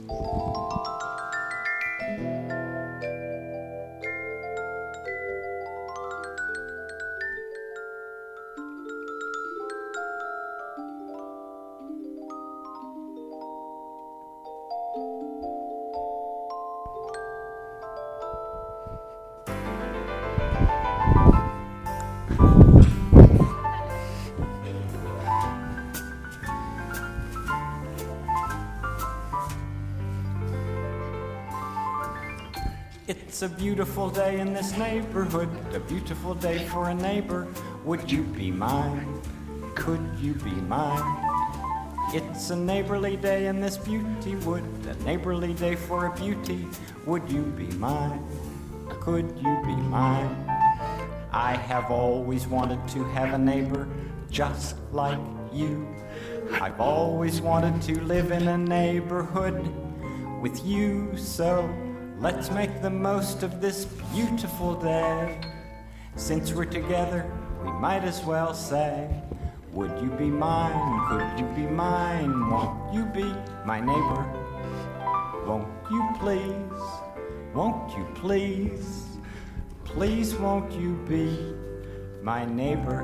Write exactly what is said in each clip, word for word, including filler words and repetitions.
It's a beautiful day in this neighborhood, a beautiful day for a neighbor. Would you be mine? Could you be mine? It's a neighborly day in this beauty wood, a neighborly day for a beauty. Would you be mine? Could you be mine? I have always wanted to have a neighbor just like you. I've always wanted to live in a neighborhood with you, so let's make the most of this beautiful day. Since we're together, we might as well say, would you be mine? Could you be mine? Won't you be my neighbor? Won't you please? Won't you please? Please won't you be my neighbor?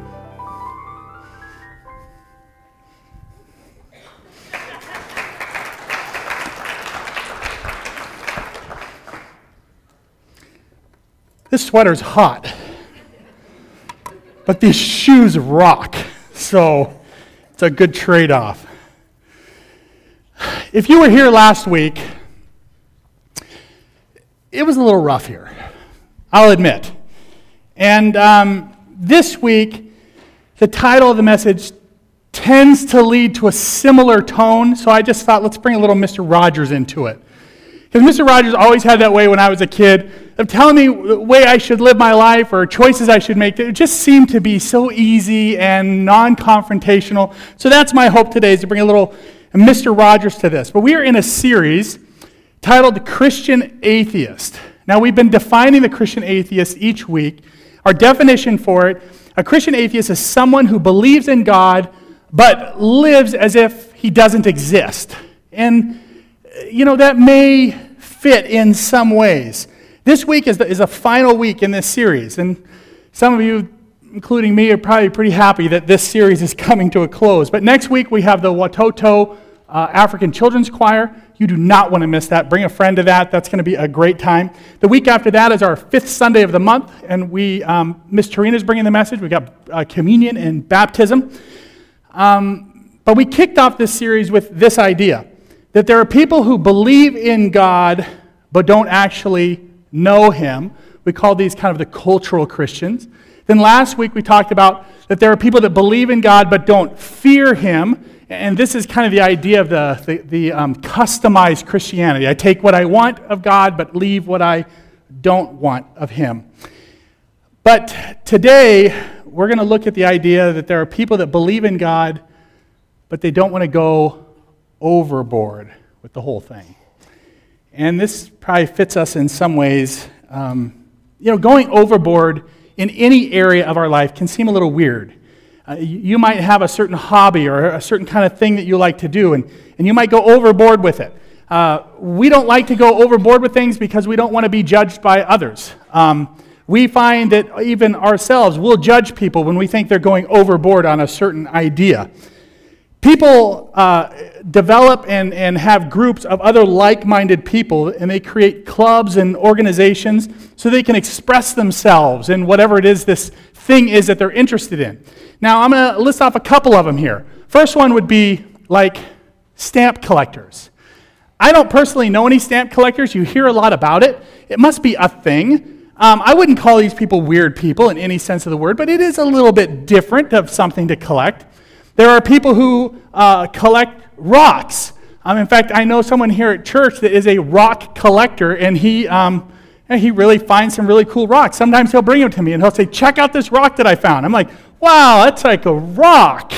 This sweater's hot, but these shoes rock, so it's a good trade-off. If you were here last week, it was a little rough here, I'll admit. And um, this week, the title of the message tends to lead to a similar tone, so I just thought let's bring a little Mister Rogers into it. Because Mister Rogers always had that way when I was a kid of telling me the way I should live my life or choices I should make. It just seemed to be so easy and non-confrontational. So that's my hope today, is to bring a little Mister Rogers to this. But we are in a series titled Christian Atheist. Now, we've been defining the Christian atheist each week. Our definition for it, a Christian atheist is someone who believes in God but lives as if he doesn't exist. And you know, that may fit in some ways. This week is the, is a final week in this series, and some of you, including me, are probably pretty happy that this series is coming to a close. But next week we have the Watoto uh, African Children's Choir. You do not want to miss that. Bring a friend to that. That's going to be a great time. The week after that is our fifth Sunday of the month, and we um, Miss Tarina's bringing the message. We got uh, communion and baptism. Um, but we kicked off this series with this idea, that there are people who believe in God but don't actually know Him. We call these kind of the cultural Christians. Then last week we talked about that there are people that believe in God but don't fear Him. And this is kind of the idea of the, the, the um, customized Christianity. I take what I want of God but leave what I don't want of Him. But today we're going to look at the idea that there are people that believe in God but they don't want to go overboard with the whole thing. And this probably fits us in some ways. Um, you know, going overboard in any area of our life can seem a little weird. Uh, you, you might have a certain hobby or a certain kind of thing that you like to do, and, and you might go overboard with it. Uh, we don't like to go overboard with things because we don't want to be judged by others. Um, we find that even ourselves will judge people when we think they're going overboard on a certain idea. People uh, develop and, and have groups of other like-minded people, and they create clubs and organizations so they can express themselves in whatever it is this thing is that they're interested in. Now, I'm going to list off a couple of them here. First one would be like stamp collectors. I don't personally know any stamp collectors. You hear a lot about it. It must be a thing. Um, I wouldn't call these people weird people in any sense of the word, but it is a little bit different of something to collect. There are people who uh, collect rocks. Um, in fact, I know someone here at church that is a rock collector, and he um, he really finds some really cool rocks. Sometimes he'll bring them to me, and he'll say, check out this rock that I found. I'm like, wow, that's like a rock.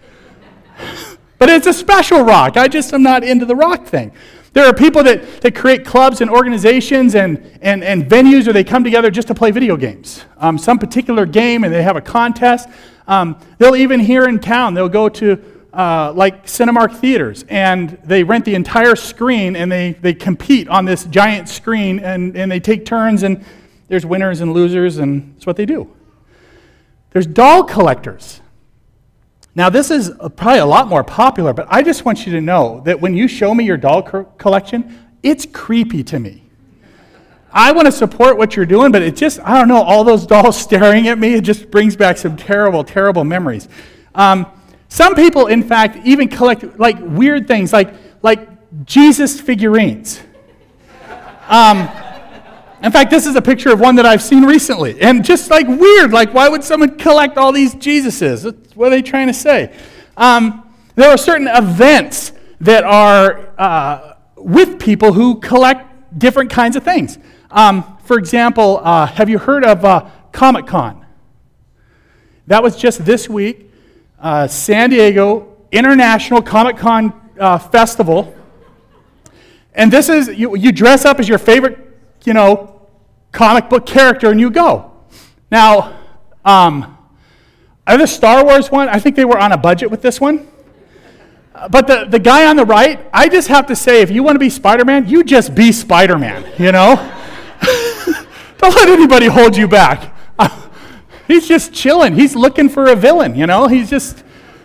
But it's a special rock. I just am not into the rock thing. There are people that, that create clubs and organizations and, and, and venues where they come together just to play video games. Um, some particular game, and they have a contest. Um, they'll even here in town, they'll go to uh, like Cinemark theaters, and they rent the entire screen, and they, they compete on this giant screen, and, and they take turns, and there's winners and losers, and that's what they do. There's doll collectors. Now, this is probably a lot more popular, but I just want you to know that when you show me your doll co- collection, it's creepy to me. I want to support what you're doing, but it just, I don't know, all those dolls staring at me, it just brings back some terrible, terrible memories. Um, some people, in fact, even collect like weird things, like, like Jesus figurines. Um, in fact, this is a picture of one that I've seen recently, and just like weird, like why would someone collect all these Jesuses? What are they trying to say? Um, there are certain events that are uh, with people who collect different kinds of things. Um, for example, uh, have you heard of uh, Comic-Con? That was just this week. Uh, San Diego International Comic-Con uh, Festival. And this is, you, you dress up as your favorite, you know, comic book character and you go. Now, um, the Star Wars one, I think they were on a budget with this one. Uh, but the, the guy on the right, I just have to say, if you want to be Spider-Man, you just be Spider-Man, you know? Don't let anybody hold you back. Uh, he's just chilling. He's looking for a villain, you know? He's just,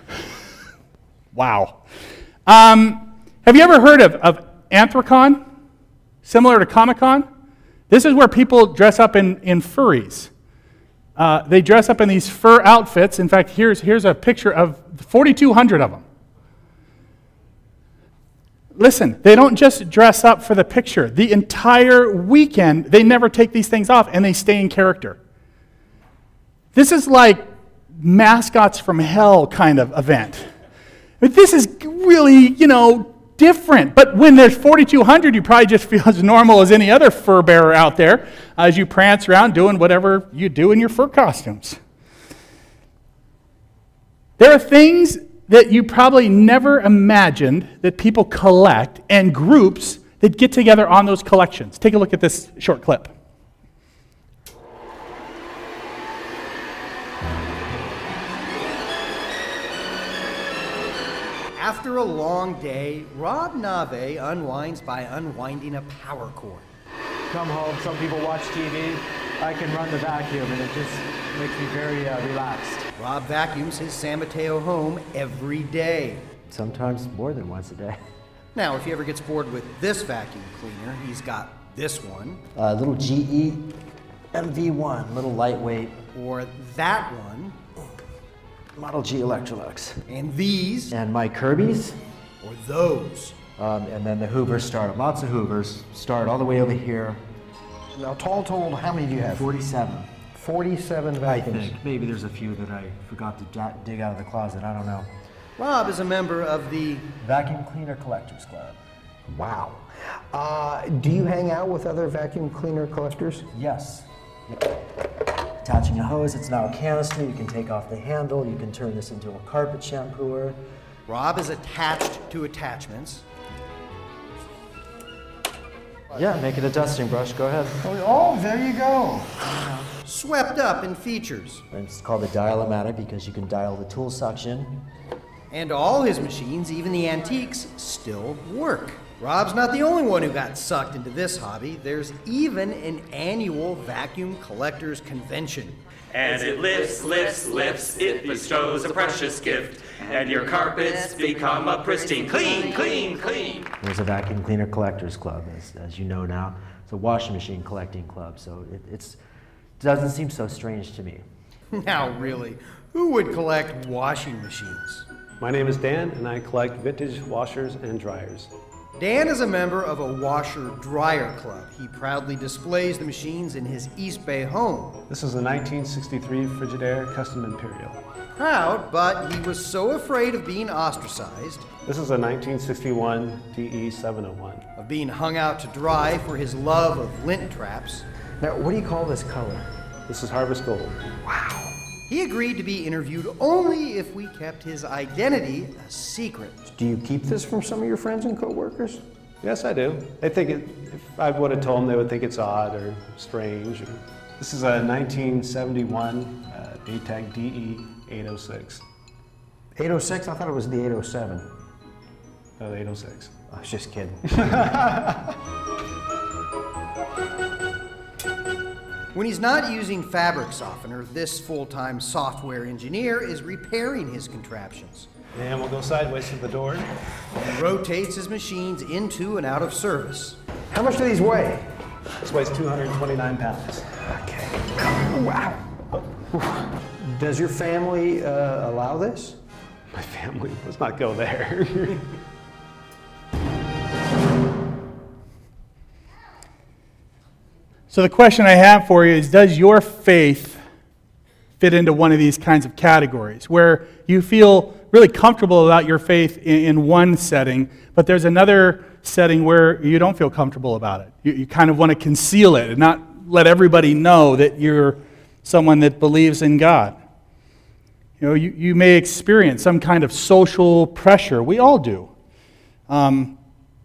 wow. Um, have you ever heard of, of Anthrocon? Similar to Comic-Con? This is where people dress up in, in furries. Uh, they dress up in these fur outfits. In fact, here's, here's a picture of forty-two hundred of them. Listen, they don't just dress up for the picture. The entire weekend, they never take these things off, and they stay in character. This is like mascots from hell kind of event. But this is really, you know, different. But when there's forty-two hundred, you probably just feel as normal as any other fur bearer out there as you prance around doing whatever you do in your fur costumes. There are things that you probably never imagined that people collect, and groups that get together on those collections. Take a look at this short clip. After a long day, Rob Nave unwinds by unwinding a power cord. Come home, some people watch T V. I can run the vacuum, and it just makes me very uh, relaxed. Rob vacuums his San Mateo home every day. Sometimes more than once a day. Now, if he ever gets bored with this vacuum cleaner, he's got this one. A uh, little G E M V one, little lightweight. Or that one. Model G Electrolux. And these. And my Kirby's. Or those. Um, and then the Hoover started. Lots of Hoovers. Started all the way over here. Now, tall told, how many do you have? forty-seven. forty-seven I vacuums. think. Maybe there's a few that I forgot to da- dig out of the closet. I don't know. Rob is a member of the Vacuum Cleaner Collectors Club. Wow. Uh, do you hang out with other vacuum cleaner collectors? Yes. Yep. Attaching a hose, it's now a canister. You can take off the handle. You can turn this into a carpet shampooer. Rob is attached to attachments. Yeah, make it a dusting brush. Go ahead. Oh, there you go. Swept up in features. And it's called the dial-o-matic because you can dial the tool suction. And all his machines, even the antiques, still work. Rob's not the only one who got sucked into this hobby. There's even an annual vacuum collectors convention. As it lifts, lifts, lifts, it bestows a precious gift, and your carpets become a pristine, clean, clean, clean. There's a Vacuum Cleaner Collectors Club, as, as you know now. It's a washing machine collecting club, so it it's, doesn't seem so strange to me. Now, really, who would collect washing machines? My name is Dan, and I collect vintage washers and dryers. Dan is a member of a washer-dryer club. He proudly displays the machines in his East Bay home. This is a nineteen sixty-three Frigidaire Custom Imperial. Proud, but he was so afraid of being ostracized, This is a nineteen sixty-one D E seven oh one. of being hung out to dry for his love of lint traps. Now, what do you call this color? This is Harvest Gold. He agreed to be interviewed only if we kept his identity a secret. Do you keep this from some of your friends and coworkers? Yes, I do. They think it, if I would have told them, they would think it's odd or strange. Or, this is a nineteen seventy-one uh, A TEC D E eight oh six. eight oh six? I thought it was the eight oh seven. Uh, eight oh six. I was just kidding. When he's not using fabric softener, this full-time software engineer is repairing his contraptions. And we'll go sideways to the door. He rotates his machines into and out of service. How much do these weigh? This weighs two hundred twenty-nine pounds. Okay. Wow. Does your family uh, allow this? My family, let's not go there. So the question I have for you is, does your faith fit into one of these kinds of categories where you feel really comfortable about your faith in, in one setting, but there's another setting where you don't feel comfortable about it? You, you kind of want to conceal it and not let everybody know that you're someone that believes in God. You know, you, you may experience some kind of social pressure. We all do. Um,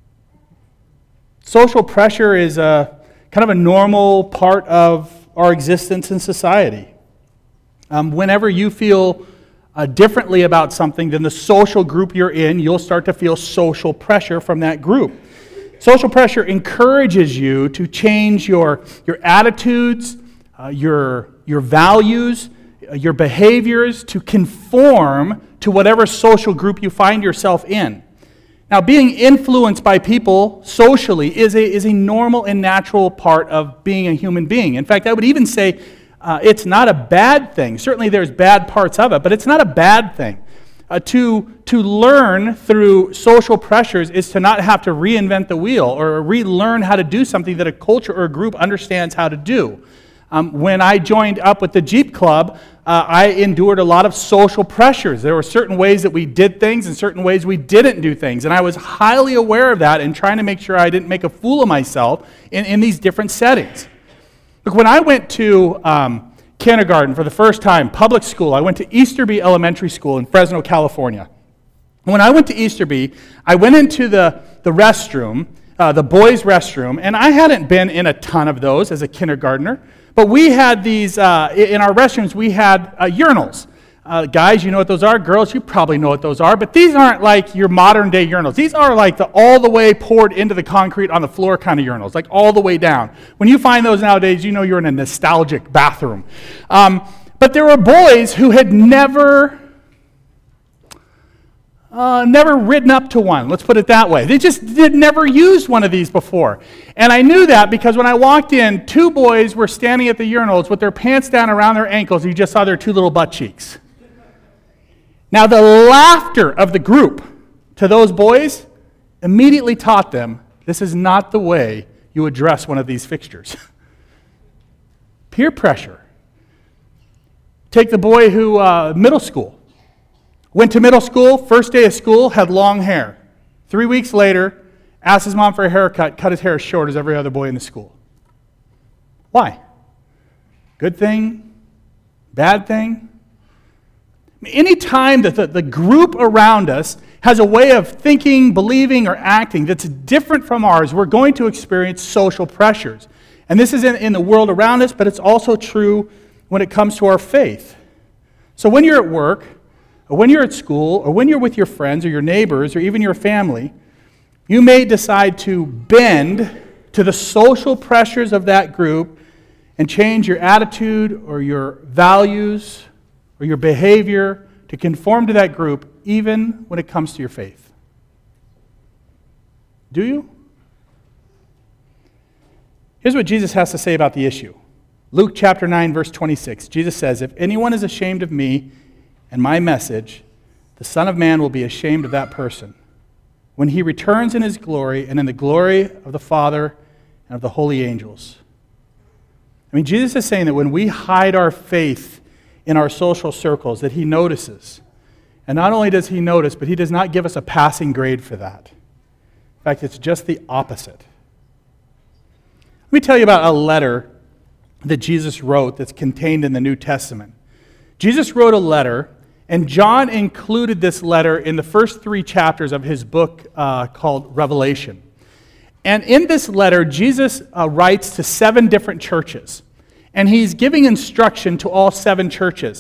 social pressure is a kind of a normal part of our existence in society. Um, whenever you feel uh, differently about something than the social group you're in, you'll start to feel social pressure from that group. Social pressure encourages you to change your, your attitudes, uh, your, your values, uh, your behaviors to conform to whatever social group you find yourself in. Now, being influenced by people socially is a, is a normal and natural part of being a human being. In fact, I would even say uh, it's not a bad thing. Certainly there's bad parts of it, but it's not a bad thing. Uh, to, to learn through social pressures is to not have to reinvent the wheel or relearn how to do something that a culture or a group understands how to do. Um, when I joined up with the Jeep Club, uh, I endured a lot of social pressures. There were certain ways that we did things and certain ways we didn't do things. And I was highly aware of that and trying to make sure I didn't make a fool of myself in, in these different settings. Look, when I went to um, kindergarten for the first time, public school, I went to Easterby Elementary School in Fresno, California. When I went to Easterby, I went into the, the restroom, uh, the boys' restroom, and I hadn't been in a ton of those as a kindergartner. But we had these, uh, in our restrooms, we had uh, urinals. Uh, guys, you know what those are. Girls, you probably know what those are. But these aren't like your modern day urinals. These are like the all the way poured into the concrete on the floor kind of urinals, like all the way down. When you find those nowadays, you know you're in a nostalgic bathroom. Um, but there were boys who had never... Uh, never ridden up to one, let's put it that way. They just did never used one of these before. And I knew that because when I walked in, two boys were standing at the urinals with their pants down around their ankles. You just saw their two little butt cheeks. Now the laughter of the group to those boys immediately taught them this is not the way you address one of these fixtures. Peer pressure. Take the boy who, uh, middle school. Went to middle school, first day of school, had long hair. Three weeks later, asked his mom for a haircut, cut his hair as short as every other boy in the school. Why? Good thing? Bad thing? Any time that the, the group around us has a way of thinking, believing, or acting that's different from ours, we're going to experience social pressures. And this is in, in the world around us, but it's also true when it comes to our faith. So when you're at work, or when you're at school, or when you're with your friends, or your neighbors, or even your family, you may decide to bend to the social pressures of that group and change your attitude or your values or your behavior to conform to that group, even when it comes to your faith. Do you? Here's what Jesus has to say about the issue. Luke chapter nine, verse twenty-six. Jesus says, "If anyone is ashamed of me and my message, the Son of Man will be ashamed of that person when he returns in his glory and in the glory of the Father and of the holy angels." I mean, Jesus is saying that when we hide our faith in our social circles, that he notices. And not only does he notice, but he does not give us a passing grade for that. In fact, it's just the opposite. Let me tell you about a letter that Jesus wrote that's contained in the New Testament. Jesus wrote a letter, and John included this letter in the first three chapters of his book uh, called Revelation. And in this letter, Jesus uh, writes to seven different churches. And he's giving instruction to all seven churches.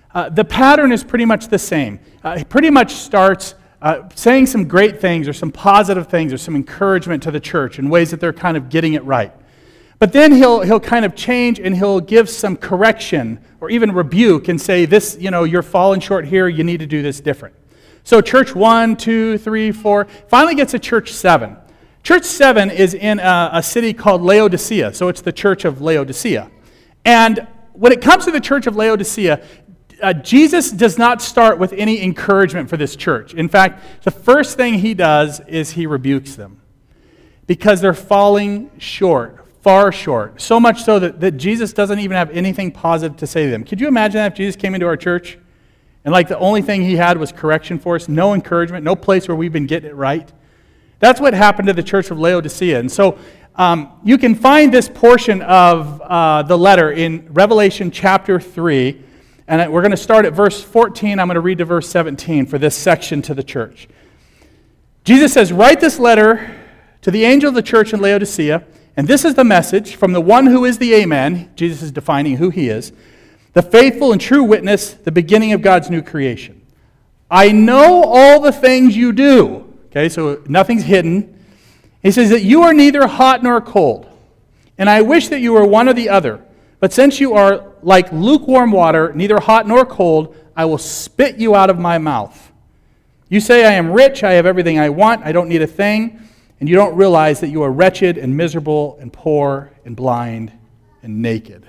Uh, the pattern is pretty much the same. Uh, he pretty much starts uh, saying some great things or some positive things or some encouragement to the church in ways that they're kind of getting it right. But then he'll he'll kind of change and he'll give some correction or even rebuke and say, this, you know, you're falling short here, you need to do this different. So church one, two, three, four, finally gets to church seven. Church seven is in a, a city called Laodicea, so it's the church of Laodicea. And when it comes to the church of Laodicea, uh, Jesus does not start with any encouragement for this church. In fact, the first thing he does is he rebukes them because they're falling short, far short, so much so that, that Jesus doesn't even have anything positive to say to them. Could you imagine that if Jesus came into our church and like the only thing he had was correction for us, no encouragement, no place where we've been getting it right? That's what happened to the church of Laodicea. And so um, you can find this portion of uh, the letter in Revelation chapter three. And we're going to start at verse fourteen. I'm going to read to verse seventeen for this section to the church. Jesus says, "Write this letter to the angel of the church in Laodicea, and this is the message from the one who is the Amen." Jesus is defining who he is. "The faithful and true witness, the beginning of God's new creation. I know all the things you do." Okay, so nothing's hidden. He says that you are neither hot nor cold. "And I wish that you were one or the other. But since you are like lukewarm water, neither hot nor cold, I will spit you out of my mouth. You say, I am rich, I have everything I want, I don't need a thing, and you don't realize that you are wretched and miserable and poor and blind and naked."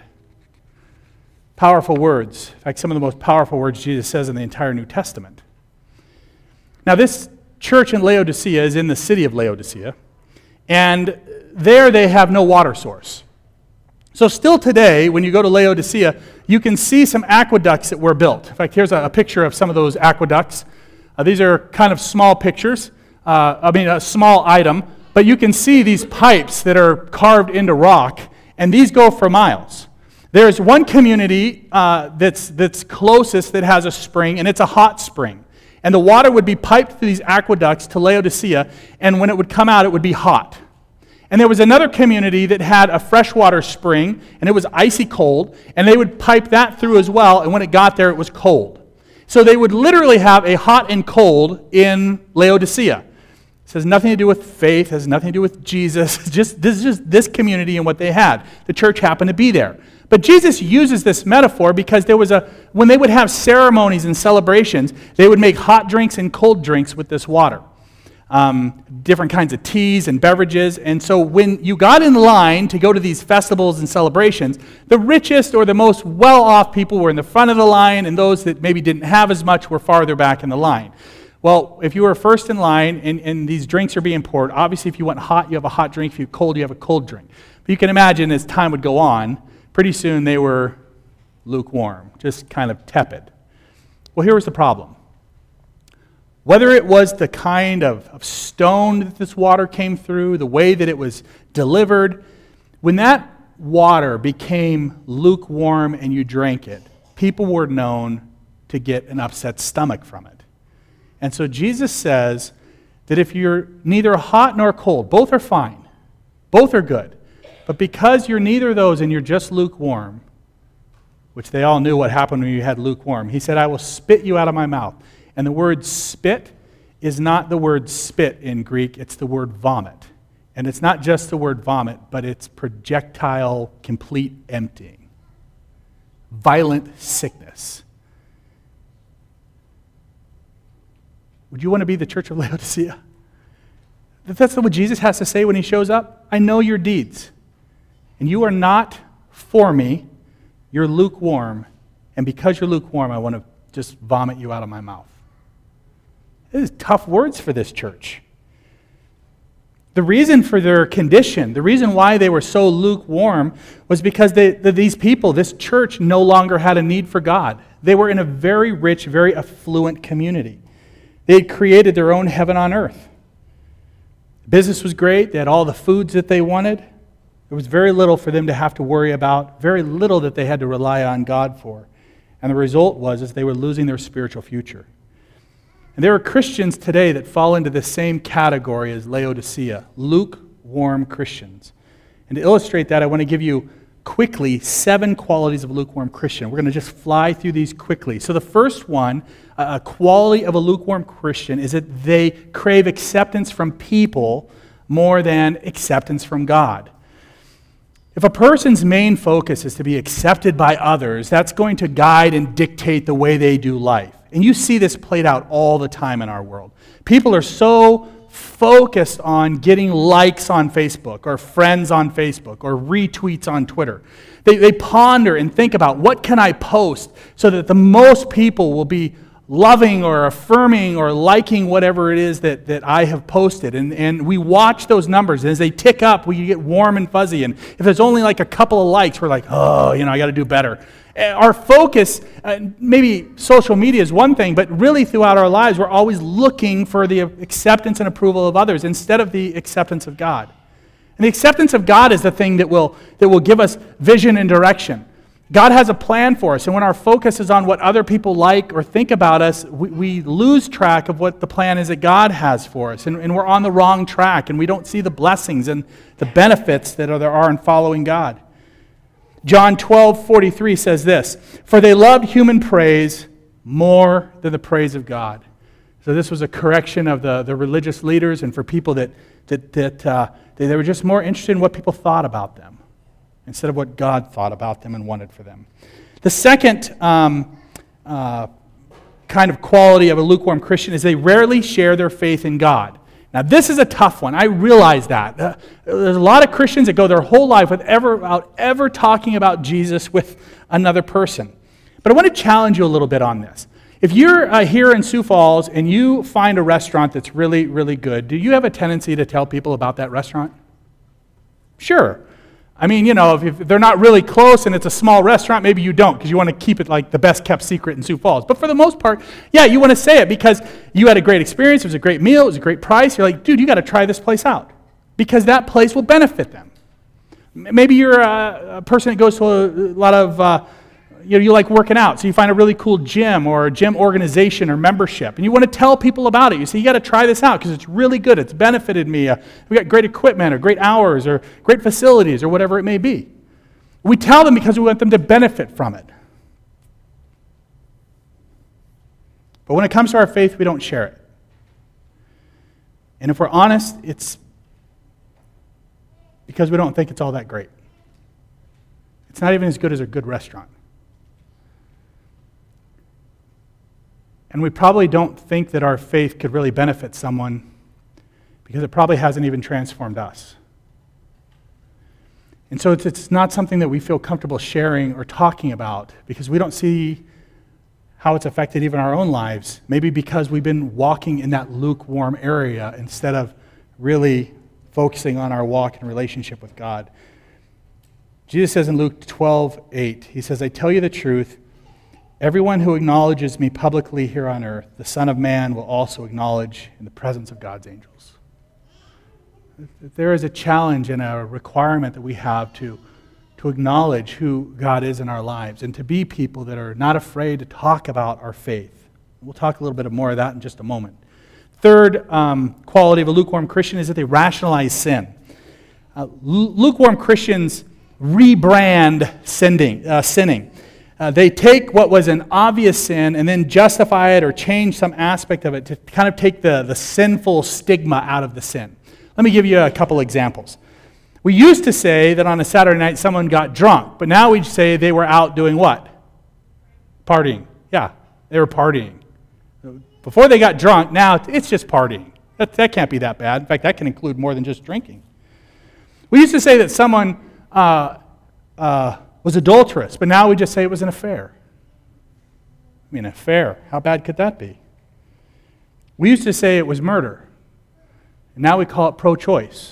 Powerful words. In fact, some of the most powerful words Jesus says in the entire New Testament. Now, this church in Laodicea is in the city of Laodicea, and there they have no water source. So still today, when you go to Laodicea, you can see some aqueducts that were built. In fact, here's a, a picture of some of those aqueducts. Uh, these are kind of small pictures, uh, I mean a small item, but you can see these pipes that are carved into rock, and these go for miles. There's one community uh, that's, that's closest that has a spring, and it's a hot spring. And the water would be piped through these aqueducts to Laodicea, and when it would come out, it would be hot. And there was another community that had a freshwater spring, and it was icy cold, and they would pipe that through as well, and when it got there, it was cold. So they would literally have a hot and cold in Laodicea. This has nothing to do with faith, has nothing to do with Jesus. Just, this is just this community and what they had. The church happened to be there. But Jesus uses this metaphor because there was a, when they would have ceremonies and celebrations, they would make hot drinks and cold drinks with this water. Um, different kinds of teas and beverages. And so when you got in line to go to these festivals and celebrations, the richest or the most well-off people were in the front of the line, and those that maybe didn't have as much were farther back in the line. Well, if you were first in line and, and these drinks are being poured, obviously if you want hot, you have a hot drink. If you're cold, you have a cold drink. But you can imagine as time would go on, pretty soon they were lukewarm, just kind of tepid. Well, here was the problem. Whether it was the kind of, of stone that this water came through, the way that it was delivered, when that water became lukewarm and you drank it, people were known to get an upset stomach from it. And so Jesus says that if you're neither hot nor cold, both are fine, both are good, but because you're neither of those and you're just lukewarm, which they all knew what happened when you had lukewarm, he said, I will spit you out of my mouth. And the word spit is not the word spit in Greek, it's the word vomit. And it's not just the word vomit, but it's projectile, complete emptying. Violent sickness. Would you want to be the church of Laodicea? That's what Jesus has to say when he shows up. I know your deeds. And you are not for me. You're lukewarm. And because you're lukewarm, I want to just vomit you out of my mouth. This is tough words for this church. The reason for their condition, the reason why they were so lukewarm was because they, the, these people, this church, no longer had a need for God. They were in a very rich, very affluent community. They had created their own heaven on earth. Business was great. They had all the foods that they wanted. There was very little for them to have to worry about, very little that they had to rely on God for. And the result was is they were losing their spiritual future. And there are Christians today that fall into the same category as Laodicea, lukewarm Christians. And to illustrate that, I want to give you quickly seven qualities of a lukewarm Christian. We're going to just fly through these quickly. So the first one, a quality of a lukewarm Christian, is that they crave acceptance from people more than acceptance from God. If a person's main focus is to be accepted by others, that's going to guide and dictate the way they do life. And you see this played out all the time in our world. People are so focused on getting likes on Facebook or friends on Facebook or retweets on Twitter. They, they ponder and think about, what can I post so that the most people will be loving or affirming or liking whatever it is that, that I have posted. And, and we watch those numbers. And as they tick up, we get warm and fuzzy. And if there's only like a couple of likes, we're like, oh, you know, I got to do better. Our focus, uh, maybe social media is one thing, but really throughout our lives, we're always looking for the acceptance and approval of others instead of the acceptance of God. And the acceptance of God is the thing that will, that will give us vision and direction. God has a plan for us, and when our focus is on what other people like or think about us, we, we lose track of what the plan is that God has for us, and, and we're on the wrong track, and we don't see the blessings and the benefits that are, there are in following God. John twelve forty-three says this, "For they loved human praise more than the praise of God." So this was a correction of the, the religious leaders, and for people that, that, that uh, they, they were just more interested in what people thought about them instead of what God thought about them and wanted for them. The second um, uh, kind of quality of a lukewarm Christian is they rarely share their faith in God. Now, this is a tough one. I realize that. Uh, there's a lot of Christians that go their whole life without ever talking about Jesus with another person. But I want to challenge you a little bit on this. If you're uh, here in Sioux Falls and you find a restaurant that's really, really good, do you have a tendency to tell people about that restaurant? Sure. I mean, you know, if, if they're not really close and it's a small restaurant, maybe you don't because you want to keep it like the best kept secret in Sioux Falls. But for the most part, yeah, you want to say it because you had a great experience, it was a great meal, it was a great price. You're like, dude, you got to try this place out because that place will benefit them. Maybe you're a, a person that goes to a, a lot of, uh, you know, you like working out, so you find a really cool gym or a gym organization or membership, and you want to tell people about it. You say, you got to try this out because it's really good. It's benefited me. Uh, we got great equipment or great hours or great facilities or whatever it may be. We tell them because we want them to benefit from it. But when it comes to our faith, we don't share it. And if we're honest, it's because we don't think it's all that great. It's not even as good as a good restaurant. And we probably don't think that our faith could really benefit someone because it probably hasn't even transformed us. And so it's, it's not something that we feel comfortable sharing or talking about because we don't see how it's affected even our own lives, maybe because we've been walking in that lukewarm area instead of really focusing on our walk and relationship with God. Jesus says in Luke twelve eight, he says, "I tell you the truth, everyone who acknowledges me publicly here on earth, the Son of Man will also acknowledge in the presence of God's angels." There is a challenge and a requirement that we have to, to acknowledge who God is in our lives and to be people that are not afraid to talk about our faith. We'll talk a little bit more of that in just a moment. Third um, quality of a lukewarm Christian is that they rationalize sin. Uh, lukewarm Christians rebrand sinning. Uh, sinning. Uh, they take what was an obvious sin and then justify it or change some aspect of it to kind of take the, the sinful stigma out of the sin. Let me give you a couple examples. We used to say that on a Saturday night someone got drunk, but now we say they were out doing what? Partying. Yeah, they were partying. Before they got drunk, now it's just partying. That, that can't be that bad. In fact, that can include more than just drinking. We used to say that someone uh, uh, was adulterous, but now we just say it was an affair. I mean, an affair, how bad could that be? We used to say it was murder, and now we call it pro-choice.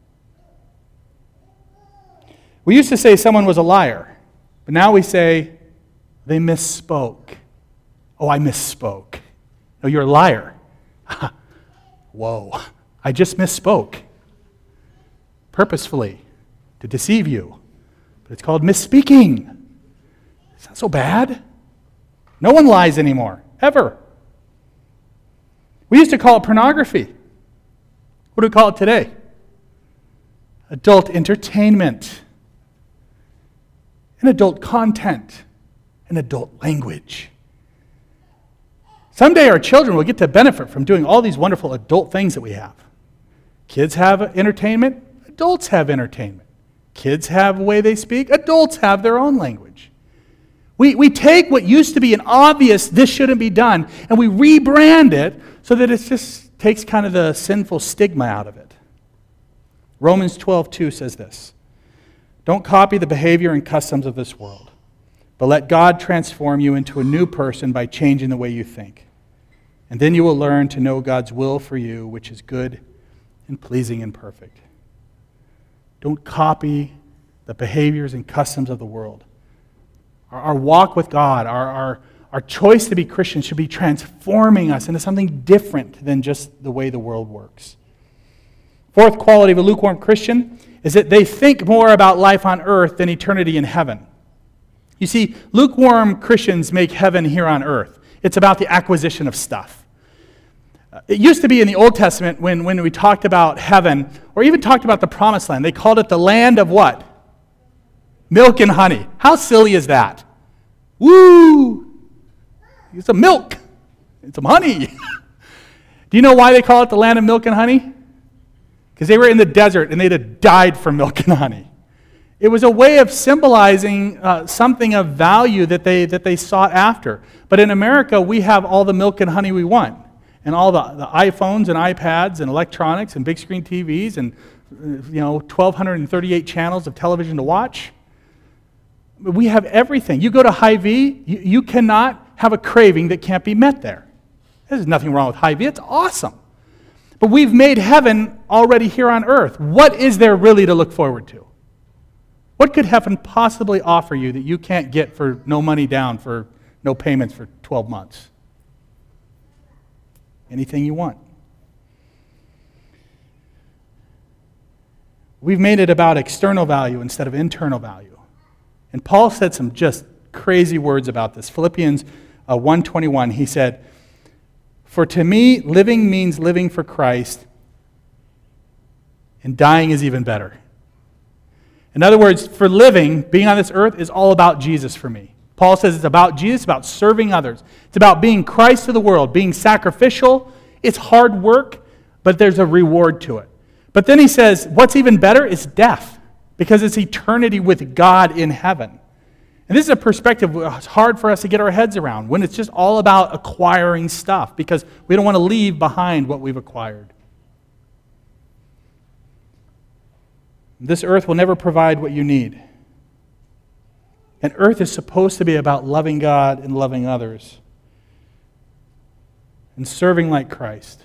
We used to say someone was a liar, but now we say they misspoke. Oh, I misspoke. No, you're a liar. Whoa, I just misspoke. Purposefully, to deceive you. But it's called misspeaking. It's not so bad. No one lies anymore, ever. We used to call it pornography. What do we call it today? Adult entertainment. and adult content and adult language. Someday our children will get to benefit from doing all these wonderful adult things that we have. Kids have entertainment, adults have entertainment. Kids have a way they speak, adults have their own language. We, we take what used to be an obvious, this shouldn't be done, and we rebrand it so that it just takes kind of the sinful stigma out of it. Romans twelve two says this, "Don't copy the behavior and customs of this world, but let God transform you into a new person by changing the way you think. And then you will learn to know God's will for you, which is good and pleasing and perfect." Don't copy the behaviors and customs of the world. Our, our walk with God, our, our, our choice to be Christians should be transforming us into something different than just the way the world works. Fourth quality of a lukewarm Christian is that they think more about life on earth than eternity in heaven. You see, lukewarm Christians make heaven here on earth. It's about the acquisition of stuff. It used to be in the Old Testament when, when we talked about heaven, or even talked about the promised land, they called it the land of what? Milk and honey. How silly is that? Woo! It's some milk. It's some honey. Do you know why they call it the land of milk and honey? Because they were in the desert and they'd have died for milk and honey. It was a way of symbolizing uh, something of value that they, that they sought after. But in America, we have all the milk and honey we want. And all the, the iPhones and iPads and electronics and big screen T Vs and you know twelve thirty-eight channels of television to watch. We have everything. You go to Hy-Vee, you, you cannot have a craving that can't be met there. There's nothing wrong with Hy-Vee. It's awesome. But we've made heaven already here on earth. What is there really to look forward to? What could heaven possibly offer you that you can't get for no money down, for no payments for twelve months? Anything you want. We've made it about external value instead of internal value. And Paul said some just crazy words about this. Philippians uh, one twenty-one, he said, "For to me, living means living for Christ, and dying is even better." In other words, for living, being on this earth is all about Jesus for me. Paul says it's about Jesus, about serving others. It's about being Christ to the world, being sacrificial. It's hard work, but there's a reward to it. But then he says, what's even better is death, because it's eternity with God in heaven. And this is a perspective it's hard for us to get our heads around, when it's just all about acquiring stuff, because we don't want to leave behind what we've acquired. This earth will never provide what you need. And earth is supposed to be about loving God and loving others and serving like Christ.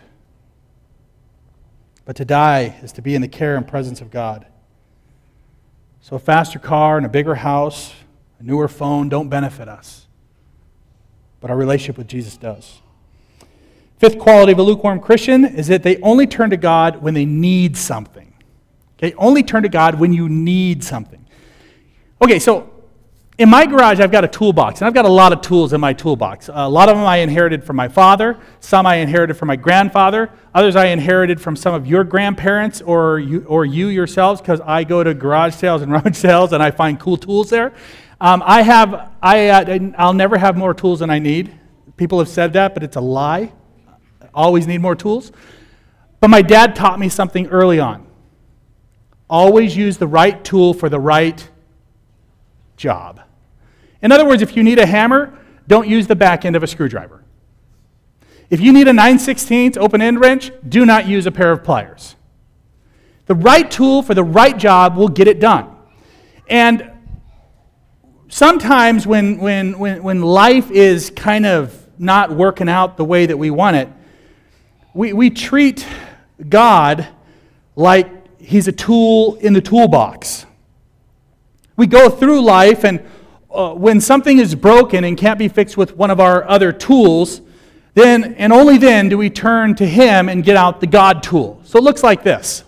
But to die is to be in the care and presence of God. So a faster car and a bigger house, a newer phone don't benefit us. But our relationship with Jesus does. Fifth quality of a lukewarm Christian is that they only turn to God when they need something. Okay, only turn to God when you need something. Okay, so in my garage, I've got a toolbox, and I've got a lot of tools in my toolbox. A lot of them I inherited from my father, some I inherited from my grandfather, others I inherited from some of your grandparents or you, or you yourselves, because I go to garage sales and rummage sales, and I find cool tools there. Um, I have, I, uh, I'll never have more tools than I need. People have said that, but it's a lie. I always need more tools. But my dad taught me something early on. Always use the right tool for the right job. In other words, if you need a hammer, don't use the back end of a screwdriver. If you need a nine sixteenths open-end wrench, do not use a pair of pliers. The right tool for the right job will get it done. And sometimes when, when, when, when life is kind of not working out the way that we want it, we, we treat God like He's a tool in the toolbox. We go through life, and uh, when something is broken and can't be fixed with one of our other tools, then and only then do we turn to Him and get out the God tool. So it looks like this.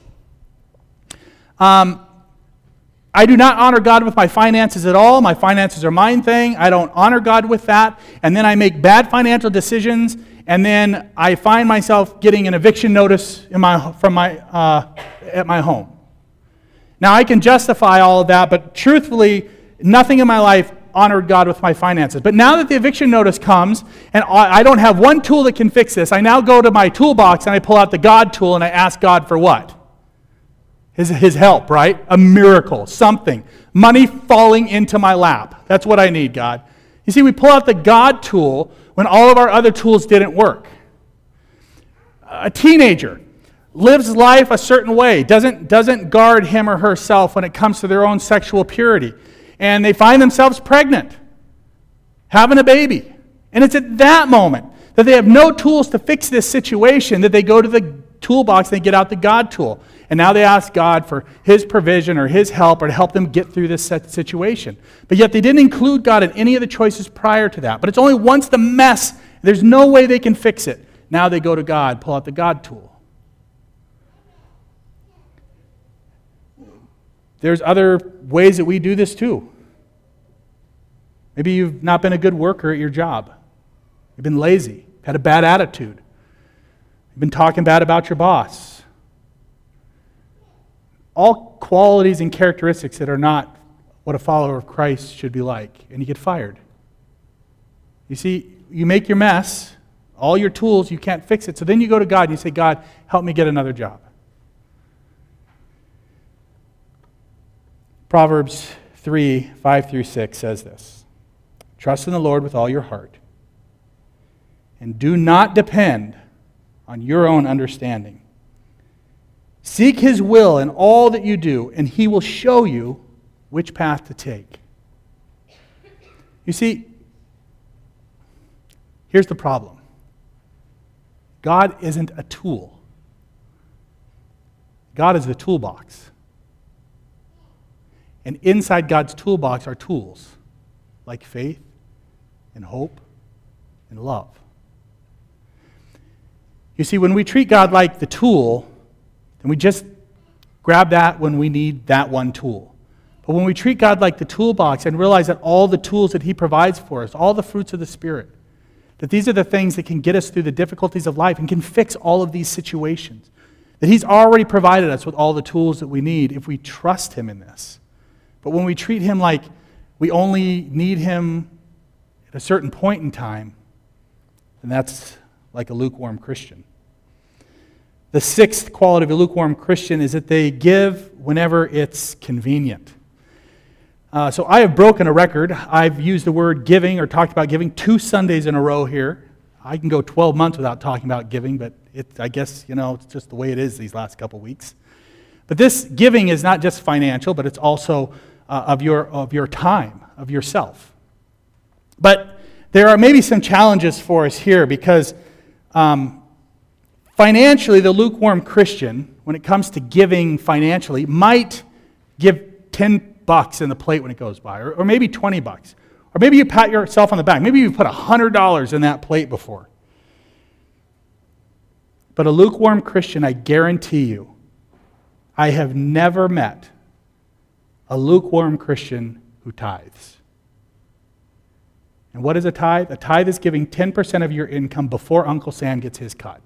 Um, I do not honor God with my finances at all. My finances are mine thing. I don't honor God with that. And then I make bad financial decisions, and then I find myself getting an eviction notice in my from my uh, at my home. Now, I can justify all of that, but truthfully, Nothing in my life honored God with my finances. But now that the eviction notice comes, and I don't have one tool that can fix this, I now go to my toolbox and I pull out the God tool and I ask God for what? His, his help, right? A miracle, something. Money falling into my lap. That's what I need, God. You see, we pull out the God tool when all of our other tools didn't work. A teenager lives life a certain way, doesn't, doesn't guard him or herself when it comes to their own sexual purity. And they find themselves pregnant, having a baby. And it's at that moment that they have no tools to fix this situation that they go to the toolbox and they get out the God tool. And now they ask God for His provision or His help or to help them get through this situation. But yet they didn't include God in any of the choices prior to that. But it's only once the mess, there's no way they can fix it. Now they go to God, pull out the God tool. There's other ways that we do this too. Maybe you've not been a good worker at your job. You've been lazy, had a bad attitude. You've been talking bad about your boss. All qualities and characteristics that are not what a follower of Christ should be like, and you get fired. You see, you make your mess, all your tools, you can't fix it. So then you go to God and you say, God, help me get another job. Proverbs three, five through six says this. Trust in the Lord with all your heart, and do not depend on your own understanding. Seek His will in all that you do, and He will show you which path to take. You see, here's the problem. God isn't a tool. God is the toolbox. And inside God's toolbox are tools like faith and hope and love. You see, when we treat God like the tool, then we just grab that when we need that one tool. But when we treat God like the toolbox and realize that all the tools that He provides for us, all the fruits of the Spirit, that these are the things that can get us through the difficulties of life and can fix all of these situations, that He's already provided us with all the tools that we need if we trust Him in this. But when we treat Him like we only need Him at a certain point in time, then that's like a lukewarm Christian. The sixth quality of a lukewarm Christian is that they give whenever it's convenient. Uh, so I have broken a record. I've used the word giving or talked about giving two Sundays in a row here. I can go twelve months without talking about giving, but it, I guess, you know, it's just the way it is these last couple weeks. But this giving is not just financial, but it's also uh, of your of your time, of yourself. But there are maybe some challenges for us here because um, financially, the lukewarm Christian, when it comes to giving financially, might give ten bucks in the plate when it goes by, or, or maybe twenty bucks. Or maybe you pat yourself on the back. Maybe you've put one hundred dollars in that plate before. But a lukewarm Christian, I guarantee you, I have never met a lukewarm Christian who tithes. And what is a tithe? A tithe is giving ten percent of your income before Uncle Sam gets his cut.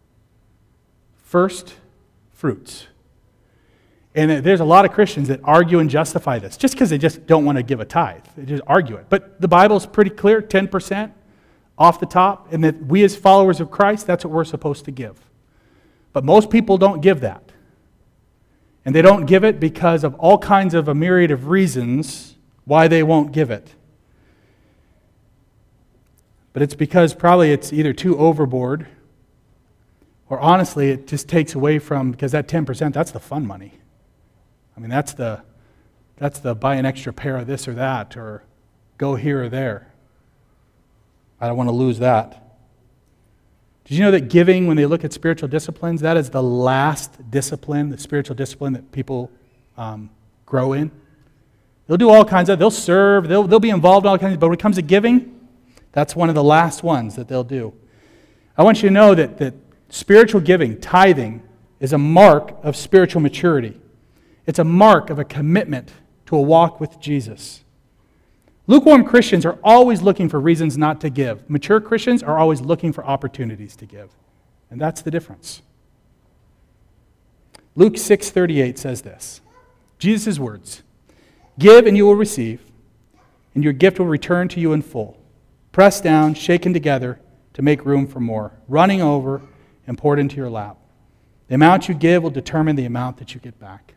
First fruits. And there's a lot of Christians that argue and justify this just because they just don't want to give a tithe. They just argue it. But the Bible's pretty clear, ten percent off the top, and that we as followers of Christ, that's what we're supposed to give. But most people don't give that. And they don't give it because of all kinds of a myriad of reasons why they won't give it. But it's because probably it's either too overboard, or honestly, it just takes away from, because that ten percent, that's the fun money. I mean, that's the that's the buy an extra pair of this or that, or go here or there. I don't want to lose that. Did you know that giving, when they look at spiritual disciplines, that is the last discipline, the spiritual discipline that people um, grow in? They'll do all kinds of, they'll serve, they'll, they'll be involved in all kinds of, but when it comes to giving, that's one of the last ones that they'll do. I want you to know that, that spiritual giving, tithing, is a mark of spiritual maturity. It's a mark of a commitment to a walk with Jesus. Lukewarm Christians are always looking for reasons not to give. Mature Christians are always looking for opportunities to give. And that's the difference. Luke six thirty-eight says this. Jesus' words, "Give and you will receive, and your gift will return to you in full, pressed down, shaken together to make room for more, running over and poured into your lap. The amount you give will determine the amount that you get back.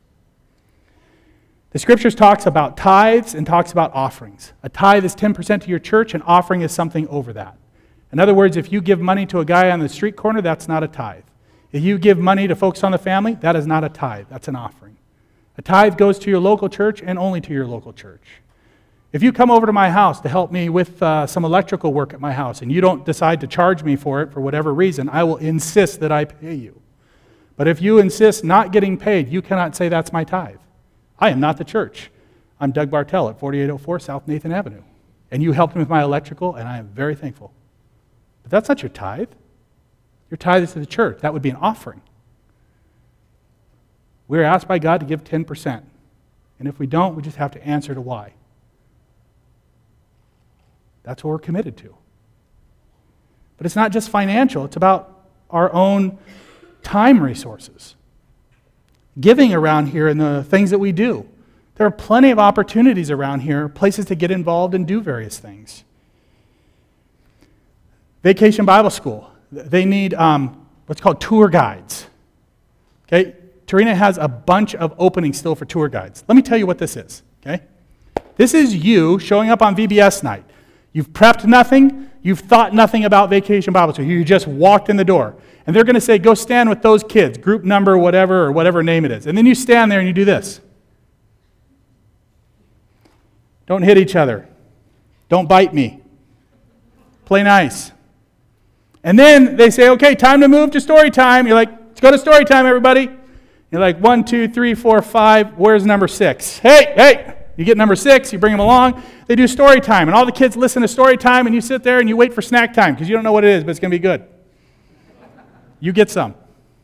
The Scriptures talks about tithes and talks about offerings. A tithe is ten percent to your church, and offering is something over that. In other words, if you give money to a guy on the street corner, that's not a tithe. If you give money to folks on the family, that is not a tithe. That's an offering. A tithe goes to your local church and only to your local church. If you come over to my house to help me with uh, some electrical work at my house and you don't decide to charge me for it for whatever reason, I will insist that I pay you. But if you insist not getting paid, you cannot say that's my tithe. I am not the church. I'm Doug Bartell at forty-eight oh four South Nathan Avenue. And you helped me with my electrical, and I am very thankful. But that's not your tithe. Your tithe is to the church. That would be an offering. We're asked by God to give ten percent. And if we don't, we just have to answer to why. That's what we're committed to. But it's not just financial. It's about our own time resources. Giving around here and the things that we do. There are plenty of opportunities around here, places to get involved and do various things. Vacation Bible School. They need um, what's called tour guides. Okay, Tarina has a bunch of openings still for tour guides. Let me tell you what this is. Okay, this is you showing up on V B S night. You've prepped nothing. You've thought nothing about Vacation Bible School. You just walked in the door. And they're going to say, go stand with those kids, group number, whatever, or whatever name it is. And then you stand there and you do this. Don't hit each other. Don't bite me. Play nice. And then they say, okay, time to move to story time. You're like, let's go to story time, everybody. You're like, one, two, three, four, five. Where's number six? Hey, hey. You get number six, you bring them along. They do story time. And all the kids listen to story time, and you sit there and you wait for snack time because you don't know what it is, but it's going to be good. You get some.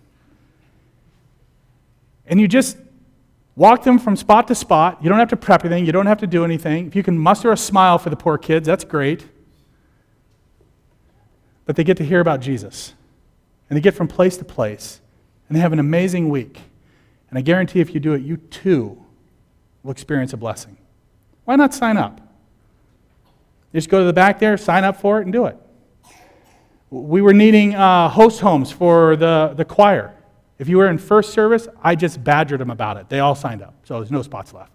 And you just walk them from spot to spot. You don't have to prep anything. You don't have to do anything. If you can muster a smile for the poor kids, that's great. But they get to hear about Jesus. And they get from place to place. And they have an amazing week. And I guarantee if you do it, you too will experience a blessing. Why not sign up? You just go to the back there, sign up for it, and do it. We were needing uh, host homes for the, the choir. If you were in first service, I just badgered them about it. They all signed up, so there's no spots left.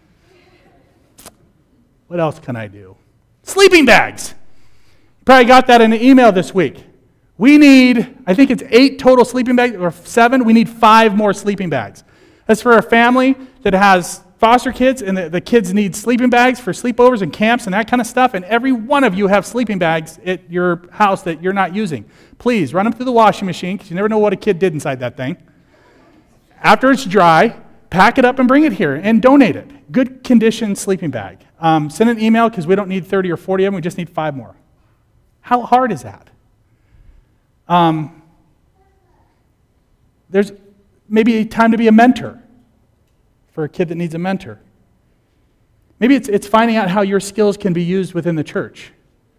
What else can I do? Sleeping bags. You probably got that in an email this week. We need, I think it's eight total sleeping bags, or seven. We need five more sleeping bags. That's for a family that has foster kids, and the, the kids need sleeping bags for sleepovers and camps and that kind of stuff, and every one of you have sleeping bags at your house that you're not using. Please, run them through the washing machine, because you never know what a kid did inside that thing. After it's dry, pack it up and bring it here, and donate it. Good condition sleeping bag. Um, send an email, because we don't need thirty or forty of them, we just need five more. How hard is that? Um, there's maybe time to be a mentor for a kid that needs a mentor. Maybe it's it's finding out how your skills can be used within the church.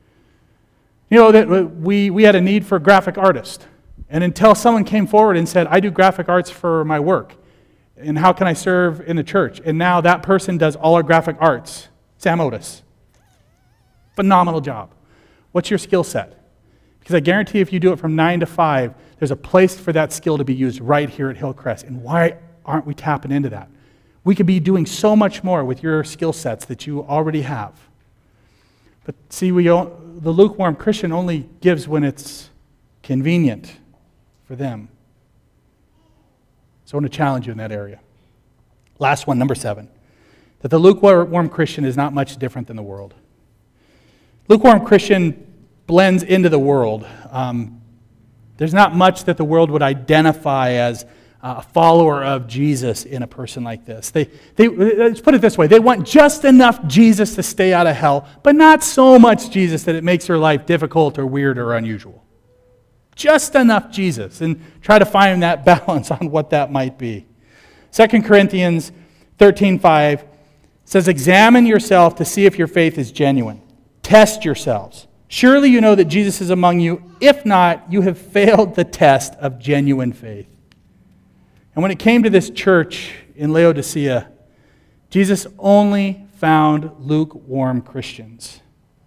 You know, that we, we had a need for a graphic artist. And until someone came forward and said, I do graphic arts for my work, and how can I serve in the church? And now that person does all our graphic arts. Sam Otis. Phenomenal job. What's your skill set? Because I guarantee if you do it from nine to five, there's a place for that skill to be used right here at Hillcrest. And why aren't we tapping into that? We could be doing so much more with your skill sets that you already have. But see, we don't, the lukewarm Christian only gives when it's convenient for them. So I want to challenge you in that area. Last one, number seven. That the lukewarm Christian is not much different than the world. Lukewarm Christian blends into the world. Um, there's not much that the world would identify as a follower of Jesus in a person like this. They, they, let's put it this way. They want just enough Jesus to stay out of hell, but not so much Jesus that it makes their life difficult or weird or unusual. Just enough Jesus, and try to find that balance on what that might be. Second Corinthians thirteen five says, examine yourself to see if your faith is genuine. Test yourselves. Surely you know that Jesus is among you. If not, you have failed the test of genuine faith. And when it came to this church in Laodicea, Jesus only found lukewarm Christians.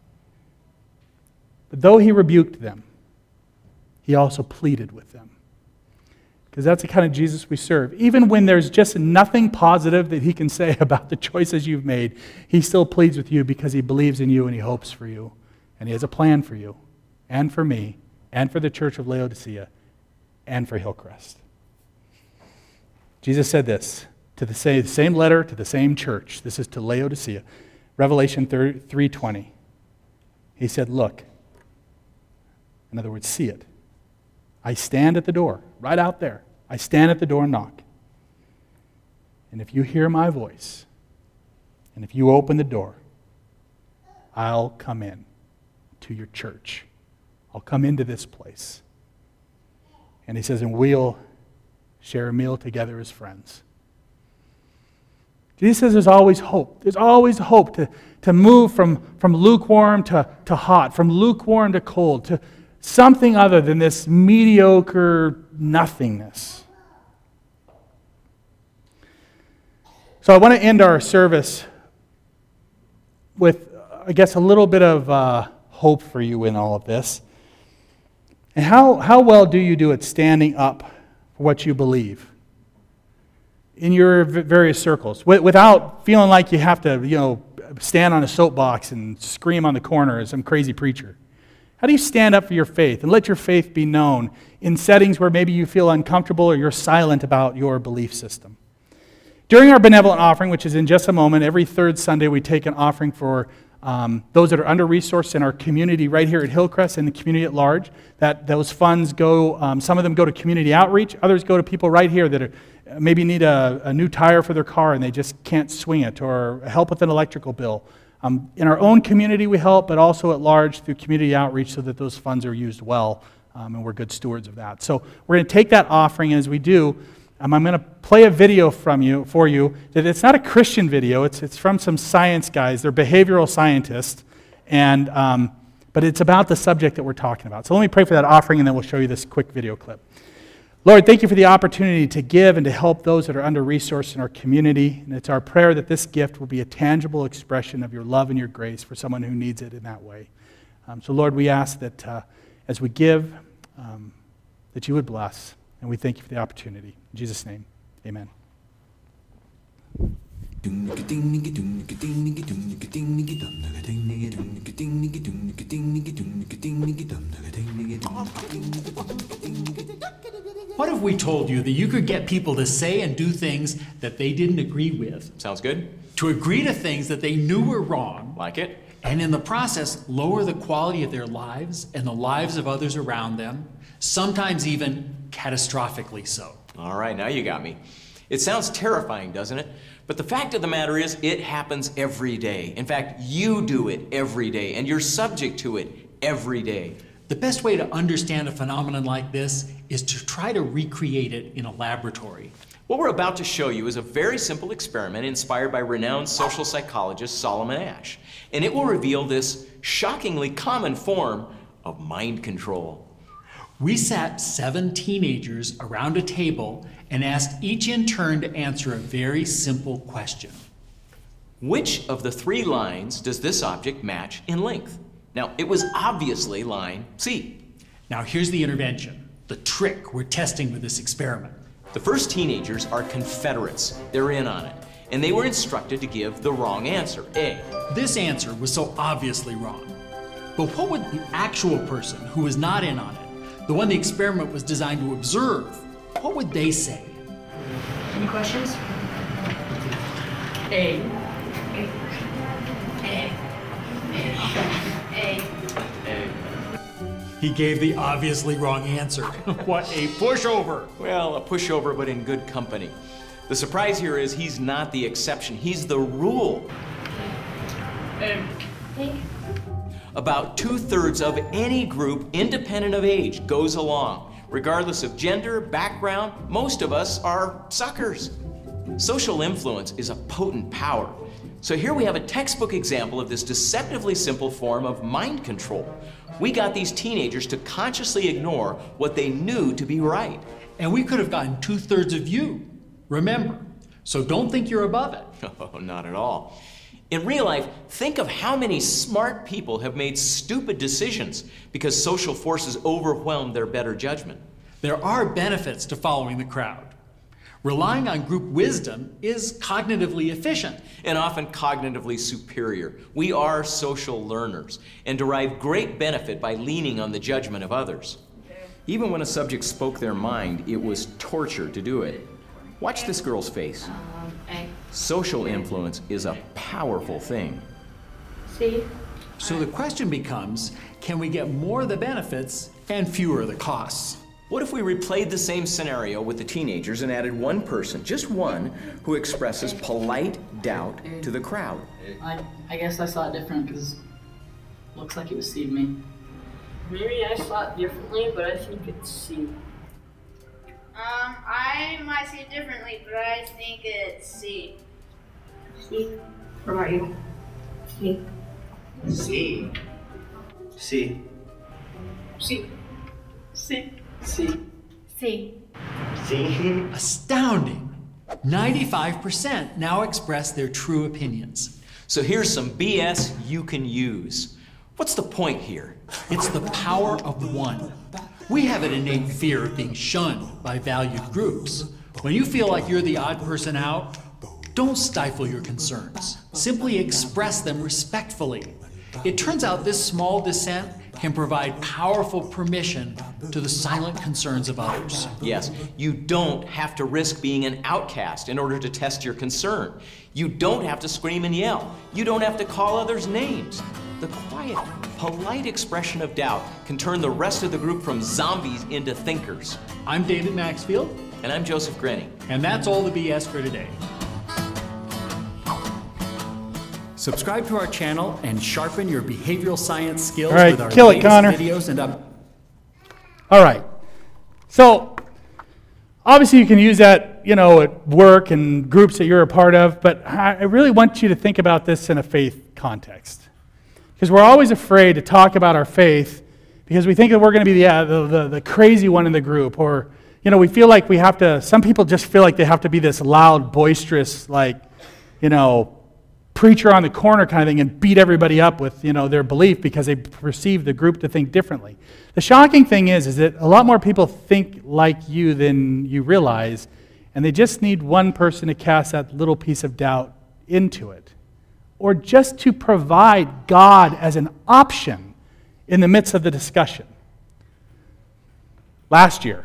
But though he rebuked them, he also pleaded with them. Because that's the kind of Jesus we serve. Even when there's just nothing positive that he can say about the choices you've made, he still pleads with you because he believes in you and he hopes for you. And he has a plan for you, and for me, and for the church of Laodicea, and for Hillcrest. Jesus said this to the same, the same letter to the same church. This is to Laodicea. Revelation three twenty. He said, look, in other words, see it. I stand at the door, right out there. I stand at the door and knock. And if you hear my voice, and if you open the door, I'll come in to your church. I'll come into this place. And he says, and we'll share a meal together as friends. Jesus says there's always hope. There's always hope to, to move from, from lukewarm to, to hot, from lukewarm to cold, to something other than this mediocre nothingness. So I want to end our service with, I guess, a little bit of uh, hope for you in all of this. And how, how well do you do at standing up for what you believe in your various circles, without feeling like you have to, you know, stand on a soapbox and scream on the corner as some crazy preacher? How do you stand up for your faith and let your faith be known in settings where maybe you feel uncomfortable or you're silent about your belief system? During our benevolent offering, which is in just a moment, every third Sunday we take an offering for um, those that are under-resourced in our community right here at Hillcrest and the community at large. That those funds go, um, some of them go to community outreach, others go to people right here that are, maybe need a, a new tire for their car and they just can't swing it, or help with an electrical bill. Um, in our own community we help, but also at large through community outreach so that those funds are used well, um, and we're good stewards of that. So we're going to take that offering, and as we do, um, I'm going to play a video from you for you. That it's not a Christian video, it's, it's from some science guys. They're behavioral scientists, and um, but it's about the subject that we're talking about. So let me pray for that offering, and then we'll show you this quick video clip. Lord, thank you for the opportunity to give and to help those that are under-resourced in our community. And it's our prayer that this gift will be a tangible expression of your love and your grace for someone who needs it in that way. Um, so, Lord, we ask that uh, as we give, um, that you would bless. And we thank you for the opportunity. In Jesus' name, amen. What if we told you that you could get people to say and do things that they didn't agree with? Sounds good. To agree to things that they knew were wrong. Like it. And in the process, lower the quality of their lives and the lives of others around them, sometimes even catastrophically so. All right, now you got me. It sounds terrifying, doesn't it? But the fact of the matter is, it happens every day. In fact, you do it every day, and you're subject to it every day. The best way to understand a phenomenon like this is to try to recreate it in a laboratory. What we're about to show you is a very simple experiment inspired by renowned social psychologist Solomon Asch. And it will reveal this shockingly common form of mind control. We sat seven teenagers around a table and asked each in turn to answer a very simple question. Which of the three lines does this object match in length? Now, it was obviously line C. Now here's the intervention, the trick we're testing with this experiment. The first teenagers are Confederates. They're in on it. And they were instructed to give the wrong answer, A. This answer was so obviously wrong. But what would the actual person who was not in on it, the one the experiment was designed to observe, what would they say? Any questions? A. A. A. A. A. He gave the obviously wrong answer. What a pushover! Well, a pushover, but in good company. The surprise here is he's not the exception, he's the rule. A. A. About two-thirds of any group, independent of age, goes along. Regardless of gender, background, most of us are suckers. Social influence is a potent power. So here we have a textbook example of this deceptively simple form of mind control. We got these teenagers to consciously ignore what they knew to be right. And we could have gotten two-thirds of you. Remember, so don't think you're above it. Oh, not at all. In real life, think of how many smart people have made stupid decisions because social forces overwhelmed their better judgment. There are benefits to following the crowd. Relying on group wisdom is cognitively efficient. And often cognitively superior. We are social learners and derive great benefit by leaning on the judgment of others. Even when a subject spoke their mind, it was torture to do it. Watch this girl's face. Um, A. Social influence is a powerful thing. C. So the question becomes, can we get more of the benefits and fewer of the costs? What if we replayed the same scenario with the teenagers and added one person, just one, who expresses polite doubt to the crowd? I, I guess I saw it different because looks like it was C to me. Maybe I saw it differently, but I think it's C. Um, I might see it differently, but I think it's C. C. What about you? C. C. C. C. C. C. C. C. Astounding! ninety-five percent now express their true opinions. So here's some B S you can use. What's the point here? It's the power of one. We have an innate fear of being shunned by valued groups. When you feel like you're the odd person out, don't stifle your concerns. Simply express them respectfully. It turns out this small dissent can provide powerful permission to the silent concerns of others. Yes, you don't have to risk being an outcast in order to test your concern. You don't have to scream and yell. You don't have to call others names. The quiet, polite expression of doubt can turn the rest of the group from zombies into thinkers. I'm David Maxfield. And I'm Joseph Grenny. And that's all the B S for today. Subscribe to our channel and sharpen your behavioral science skills All right, with our kill it, latest Connor. videos and up. All right. So obviously you can use that, you know, at work and groups that you're a part of, but I really want you to think about this in a faith context. Because we're always afraid to talk about our faith because we think that we're going to be the, uh, the, the, the crazy one in the group, or, you know, we feel like we have to, some people just feel like they have to be this loud, boisterous, like, you know, preacher on the corner kind of thing and beat everybody up with, you know, their belief because they perceive the group to think differently. The shocking thing is, is that a lot more people think like you than you realize, and they just need one person to cast that little piece of doubt into it, or just to provide God as an option in the midst of the discussion. Last year,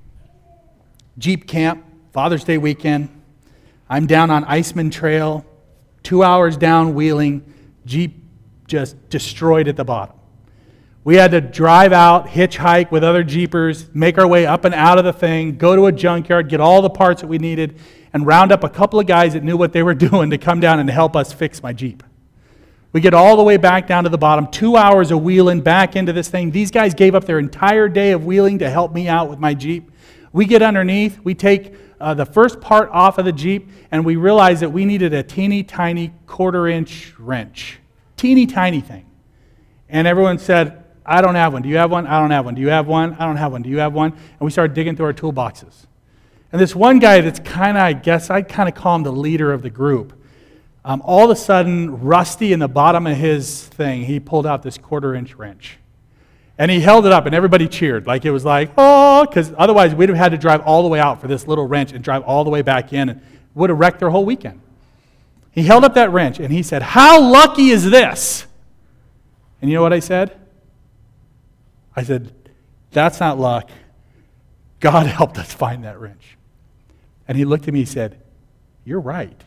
Jeep Camp, Father's Day weekend, I'm down on Iceman Trail, two hours down wheeling, Jeep just destroyed at the bottom. We had to drive out, hitchhike with other Jeepers, make our way up and out of the thing, go to a junkyard, get all the parts that we needed, and round up a couple of guys that knew what they were doing to come down and help us fix my Jeep. We get all the way back down to the bottom, two hours of wheeling back into this thing. These guys gave up their entire day of wheeling to help me out with my Jeep. We get underneath, we take uh, the first part off of the Jeep, and we realize that we needed a teeny tiny quarter inch wrench. Teeny tiny thing. And everyone said, I don't have one. Do you have one? I don't have one. Do you have one? I don't have one. Do you have one? And we started digging through our toolboxes. And this one guy that's kind of, I guess I'd kind of call him the leader of the group, um, all of a sudden, rusty in the bottom of his thing, he pulled out this quarter inch wrench. And he held it up, and everybody cheered. Like it was like, oh, because otherwise we'd have had to drive all the way out for this little wrench and drive all the way back in, and would have wrecked their whole weekend. He held up that wrench, and he said, how lucky is this? And you know what I said? I said, that's not luck. God helped us find that wrench. And he looked at me and said, you're right.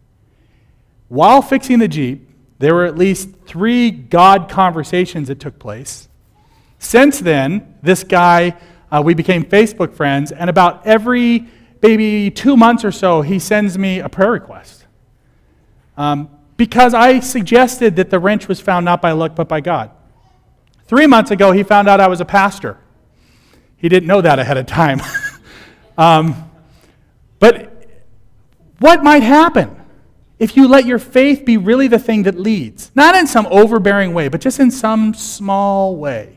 While fixing the Jeep, there were at least three God conversations that took place. Since then, this guy, uh, we became Facebook friends, and about every maybe two months or so, he sends me a prayer request. Um, because I suggested that the wrench was found not by luck but by God. Three months ago, he found out I was a pastor. He didn't know that ahead of time. um, but what might happen if you let your faith be really the thing that leads? Not in some overbearing way, but just in some small way.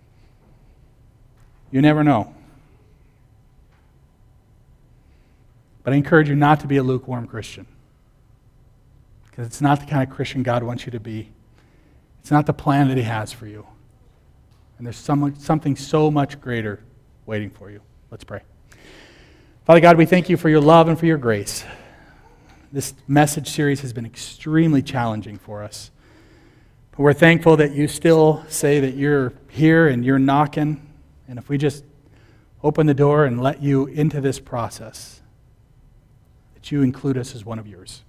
You never know. But I encourage you not to be a lukewarm Christian, because it's not the kind of Christian God wants you to be. It's not the plan that he has for you. And there's some, something so much greater waiting for you. Let's pray. Father God, we thank you for your love and for your grace. This message series has been extremely challenging for us. But we're thankful that you still say that you're here and you're knocking. And if we just open the door and let you into this process, that you include us as one of yours.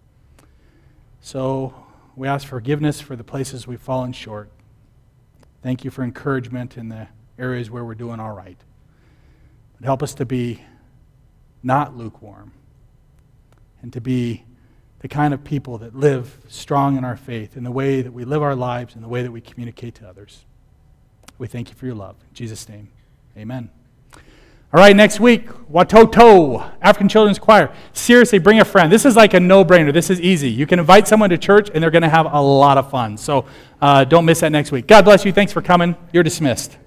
So we ask forgiveness for the places we've fallen short. Thank you for encouragement in the areas where we're doing all right. But help us to be not lukewarm, and to be the kind of people that live strong in our faith, in the way that we live our lives, in the way that we communicate to others. We thank you for your love. In Jesus' name, amen. All right, next week, Watoto, African Children's Choir. Seriously, bring a friend. This is like a no-brainer. This is easy. You can invite someone to church, and they're going to have a lot of fun. So uh, don't miss that next week. God bless you. Thanks for coming. You're dismissed.